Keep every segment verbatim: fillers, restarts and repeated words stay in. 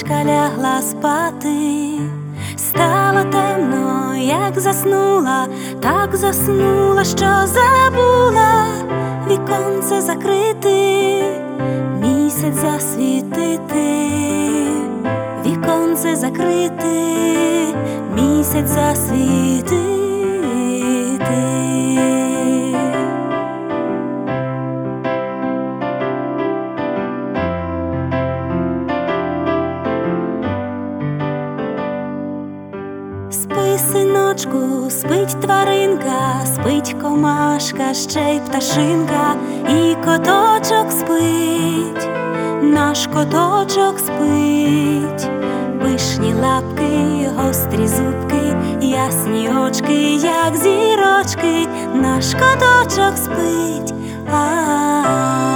Сонечка лягла спати, стало темно, як заснула, так заснула, що забула віконце закрити, місяць засвітити, віконце закрити, місяць засвітити. Спи, синочку, спить тваринка, спить комашка, ще й пташинка, і коточок спить, наш коточок спить. Пишні лапки, гострі зубки, ясні очки, як зірочки, наш коточок спить. А-а-а.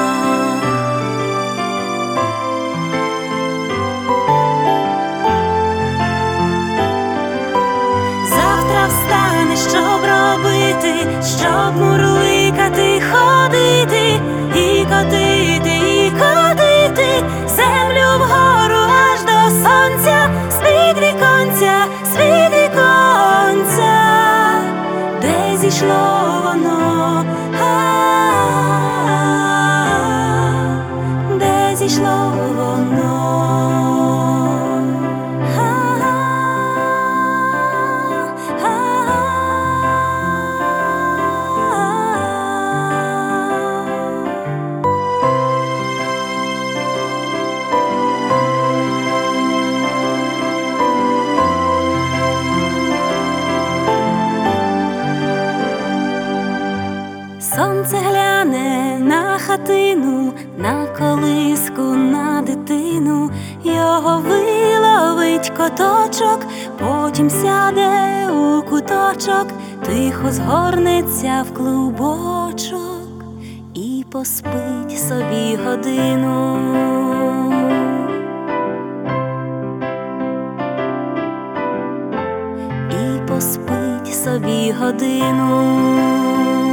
Встане, щоб робити, щоб мурликати, ходити, і котити, і котити землю вгору аж до сонця, з-під віконця, з-під віконця, де зійшло воно, а-а-а, де зійшло воно. Сонце гляне на хатину, на колиску, на дитину, його виловить коточок, потім сяде у куточок, тихо згорнеться в клубочок і поспить собі годину. І поспить собі годину.